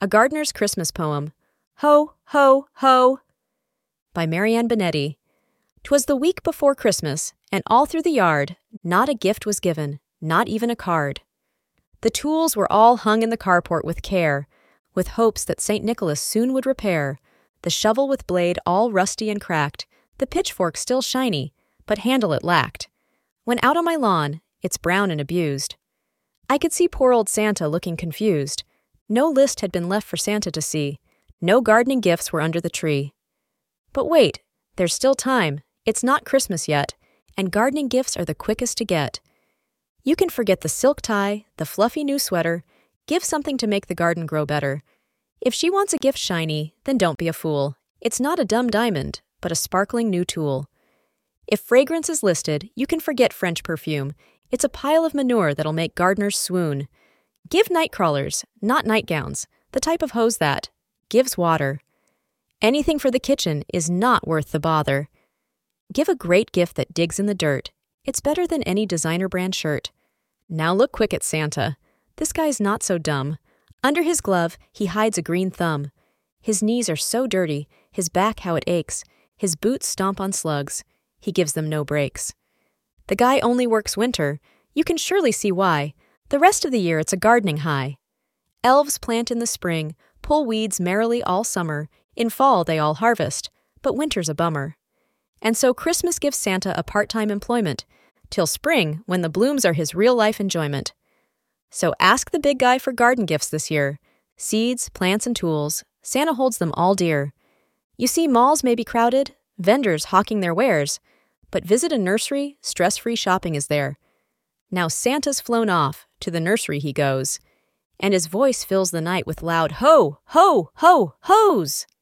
A Gardener's Christmas Poem. Ho, ho, ho, by Marianne Benetti. 'Twas the week before Christmas, and all through the yard, not a gift was given, not even a card. The tools were all hung in the carport with care, with hopes that St. Nicholas soon would repair, the shovel with blade all rusty and cracked, the pitchfork still shiny, but handle it lacked. When out on my lawn, it's brown and abused. I could see poor old Santa looking confused. No list had been left for Santa to see. No gardening gifts were under the tree. But wait, there's still time. It's not Christmas yet, and gardening gifts are the quickest to get. You can forget the silk tie, the fluffy new sweater. Give something to make the garden grow better. If she wants a gift shiny, then don't be a fool. It's not a dumb diamond, but a sparkling new tool. If fragrance is listed, you can forget French perfume. It's a pile of manure that'll make gardeners swoon. Give night crawlers, not nightgowns, the type of hose that gives water. Anything for the kitchen is not worth the bother. Give a great gift that digs in the dirt. It's better than any designer brand shirt. Now look quick at Santa. This guy's not so dumb. Under his glove, he hides a green thumb. His knees are so dirty, his back how it aches. His boots stomp on slugs. He gives them no breaks. The guy only works winter. You can surely see why. The rest of the year it's a gardening high. Elves plant in the spring, pull weeds merrily all summer. In fall they all harvest, but winter's a bummer. And so Christmas gives Santa a part-time employment, till spring when the blooms are his real-life enjoyment. So ask the big guy for garden gifts this year. Seeds, plants, and tools. Santa holds them all dear. You see, malls may be crowded, vendors hawking their wares, but visit a nursery, stress-free shopping is there. Now Santa's flown off, to the nursery he goes, and his voice fills the night with loud ho, ho, ho, ho's!